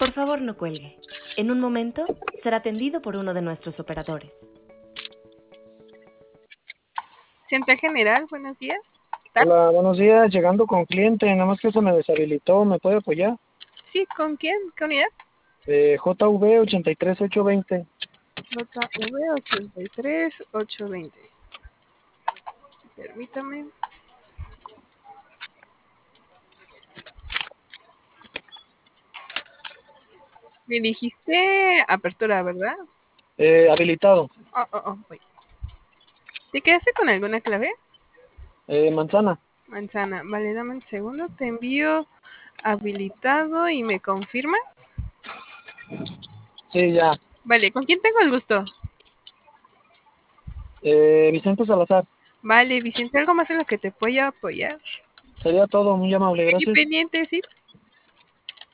Por favor, no cuelgue. En un momento será atendido por uno de nuestros operadores. Central General, buenos días. ¿Qué tal? Hola, buenos días. Llegando con cliente, nada más que se me deshabilitó. ¿Me puede apoyar? Sí, ¿con quién? ¿Qué unidad? JV 83820. JV 83820. Permítame. Me dijiste apertura, ¿verdad? Habilitado. Voy. ¿Te quedaste con alguna clave? Manzana. Manzana. Vale, dame un segundo. Te envío habilitado y me confirmas. Sí, ya. Vale, ¿con quién tengo el gusto? Vicente Salazar. Vale, Vicente, ¿algo más en lo que te pueda apoyar? Sería todo, muy amable, Aquí gracias. pendiente, sí.